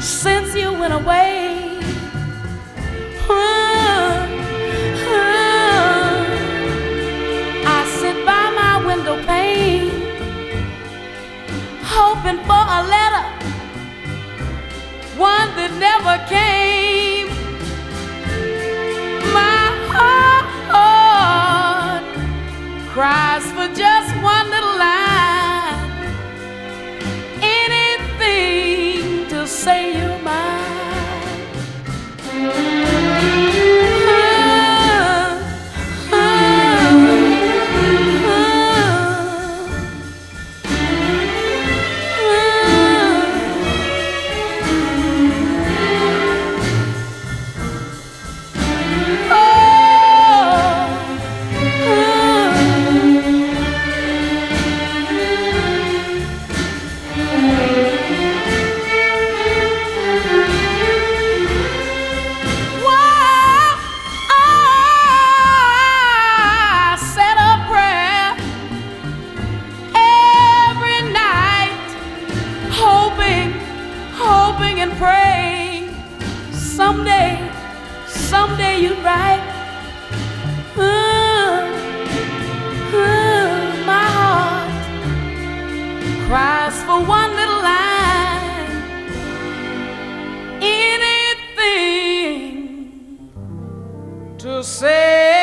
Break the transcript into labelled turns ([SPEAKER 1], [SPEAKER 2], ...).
[SPEAKER 1] since you went away. I sit by my window pane, hoping for a letter, one that never came. My heart cries for just one little line, anything to say you're mine. Hoping and praying someday you'd write. My heart cries for one little line, anything to say.